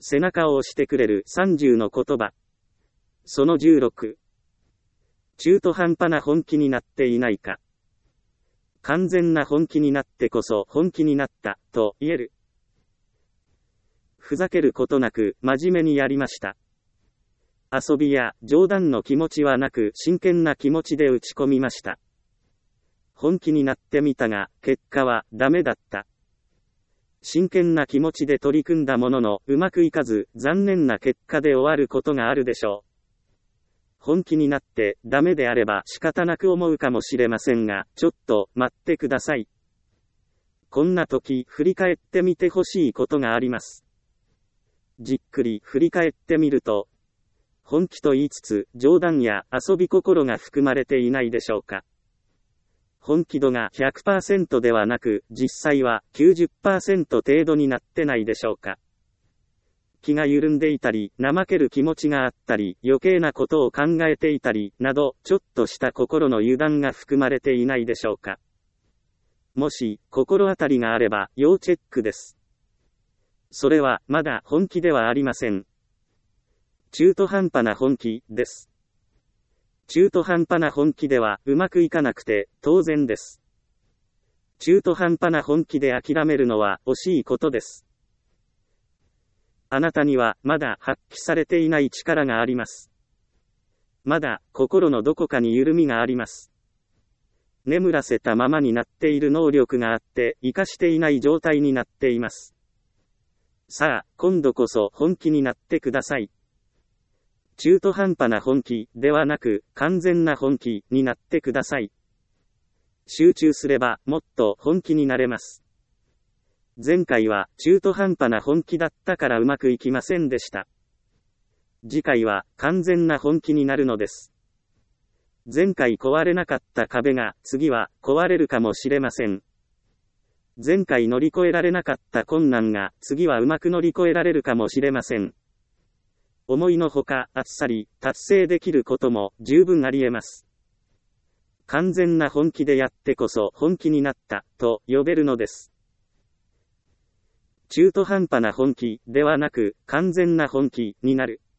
背中を押してくれる30の言葉。その16。中途半端な本気になっていないか。完全な本気になってこそ本気になった、と言える。ふざけることなく真面目にやりました。遊びや冗談の気持ちはなく真剣な気持ちで打ち込みました。本気になってみたが、結果はダメだった。真剣な気持ちで取り組んだものの、うまくいかず、残念な結果で終わることがあるでしょう。本気になってダメであれば仕方なく思うかもしれませんが、ちょっと待ってください。こんな時、振り返ってみてほしいことがあります。じっくり振り返ってみると、本気と言いつつ、冗談や遊び心が含まれていないでしょうか。本気度が 100% ではなく、実際は 90% 程度になってないでしょうか。気が緩んでいたり、怠ける気持ちがあったり、余計なことを考えていたり、など、ちょっとした心の油断が含まれていないでしょうか。もし、心当たりがあれば、要チェックです。それは、まだ本気ではありません。中途半端な本気、です。中途半端な本気では、うまくいかなくて、当然です。中途半端な本気で諦めるのは、惜しいことです。あなたには、まだ発揮されていない力があります。まだ、心のどこかに緩みがあります。眠らせたままになっている能力があって、活かしていない状態になっています。さあ、今度こそ本気になってください。中途半端な本気ではなく、完全な本気になってください。集中すれば、もっと本気になれます。前回は中途半端な本気だったからうまくいきませんでした。次回は完全な本気になるのです。前回壊れなかった壁が次は壊れるかもしれません。前回乗り越えられなかった困難が次はうまく乗り越えられるかもしれません。思いのほかあっさり達成できることも十分あり得ます。完全な本気でやってこそ本気になったと呼べるのです。中途半端な本気ではなく完全な本気になる。